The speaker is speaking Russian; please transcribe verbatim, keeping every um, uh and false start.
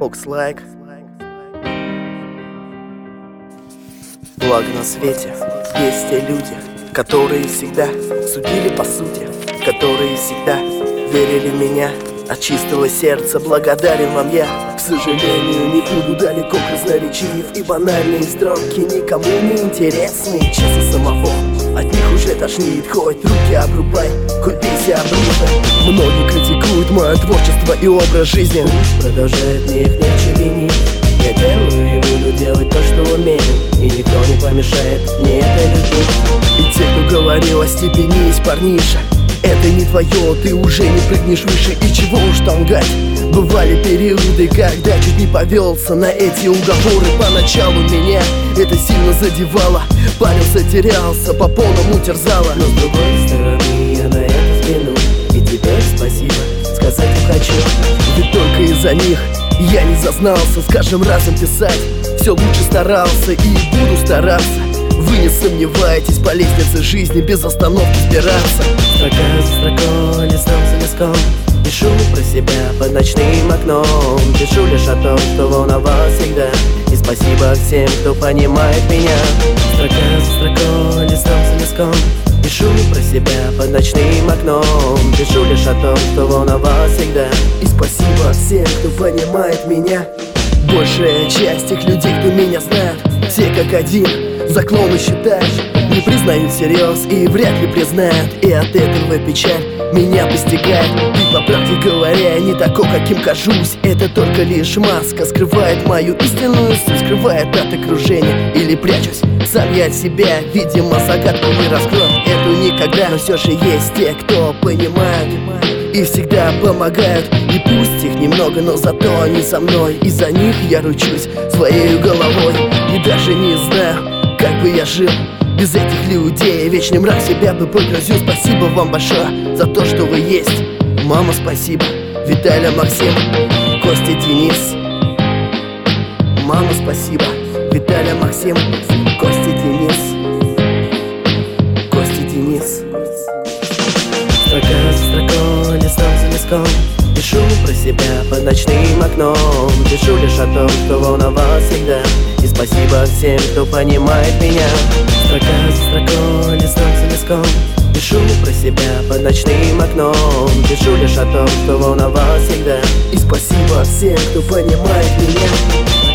Oxlike. Благо на свете есть те люди, которые всегда судили по сути, которые всегда верили в меня. От чистого сердца благодарен вам я. К сожалению, не буду далеко красноречив, и банальные строки никому не интересны. Честно самого от них уже тошнит. Хоть руки обрубай, хоть бейся обрубай. Многие критикуют мое творчество и образ жизни. Продолжает мне их нечего винить. Я делаю и буду делать то, что умею, и никто не помешает мне это любить. И те, кто говорил о степенись, парниша, это не твое, ты уже не прыгнешь выше. И чего уж там гать, бывали периоды, когда чуть не повелся на эти уговоры. Поначалу меня это сильно задевало, парился, терялся, по полному терзало. Но с другой стороны я на это взгляну, и теперь спасибо сказать не хочу. Ведь только из-за них я не зазнался с каждым разом писать. Все лучше старался и буду стараться. Вы не сомневаетесь, по лестнице жизни без остановки спираться. Строка за строкой, листом за листком пишу про себя под ночным окном. Пишу лишь о том, что волновал всегда. И спасибо всем, кто понимает меня. Строка за строкой, листом за листком пишу про себя под ночным окном. Пишу лишь о том, что волновал всегда. И спасибо всем, кто понимает меня. Большая часть тех людей, кто меня знает, все как один за клоуна считаешь, не признают всерьез и вряд ли признают. И от этого печаль меня постигает. Ведь по правде говоря, я не такой, каким кажусь. Это только лишь маска скрывает мою истинную суть, скрывает от окружения или прячусь сам я от себя. Видимо, загадку не раскрою эту никогда. Но все же есть те, кто понимают и всегда помогают. И пусть их немного, но зато они со мной, и за них я ручусь своей головой. И даже не знаю, как бы я жил без этих людей. Вечный мрак себя бы погрузил. Спасибо вам большое за то, что вы есть. Мама, спасибо, Виталя, Максим, Костя, Денис. Мама, спасибо, Виталя, Максим, Костя, Денис. Костя, Денис. Строка за строкой, листом за листком пишу про себя под ночным окном. Пишу лишь о том, что волновал всегда. И спасибо всем, кто понимает меня. Строка за строкой, листом за листком пишу про себя под ночным окном. Пишу лишь о том, что волновал всегда. И спасибо всем, кто понимает меня.